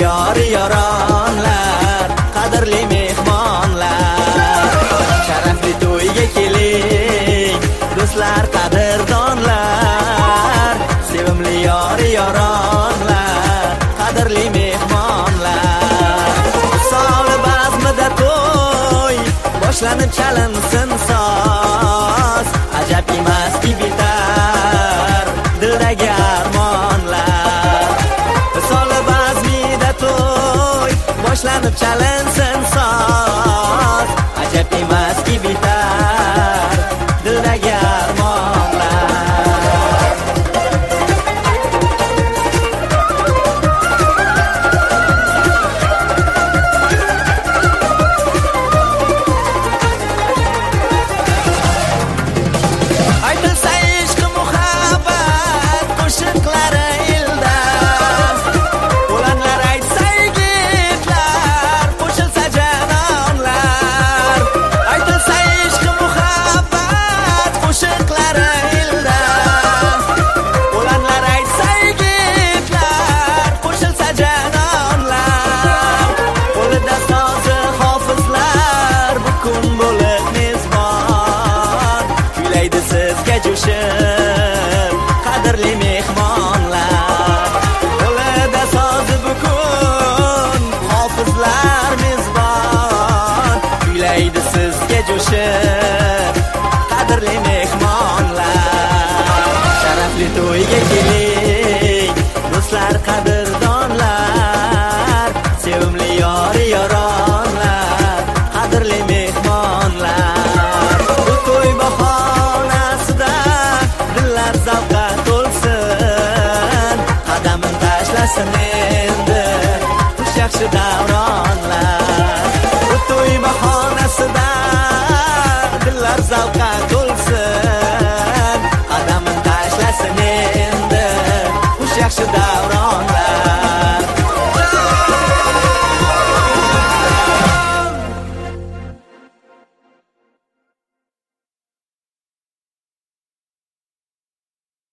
yori yoronlar, qadrli mehmonlar, sharafli to'yga keling, do'stlar, qadrdonlar, sevimli yori yoronlar, qadrli mehmonlar. Misoli bazmida to'y, boshlanib chalinsin soz, ajab emaski bitar dildagi armonlar. Misoli bazmida to'y, boshlanib chalinsin soz, ajab emaski bitar dildagi armonlar. Aytilsa ishq muhabbat qo'shiqlari ildam, o'lanlar aytsa yigitlar, qo'shilsa janonlar. Aytilsa ishq muhabbat qo'shiqlari ildam, o'lanlar aytsa yigitlar, qo'shilsa janonlar. Qo'lida sozi hofizlar, bu kun bo'lib mezbon, kuylaydi sizga jo'shib qadrli mehmonlar. Qo'lida sozi bu kun hofizlar mezbon, kuylaydi sizga jo'shib qadrli mehmonlar. Sharafli to'yga keling, do'stlar, qadrdonlar, sevimli yori yoronlar, qadrli mehmonlar. Bu to'y bahonasida dillar zavqqa to'lsin, qadamin tashlasin endi xush yaxshi davron.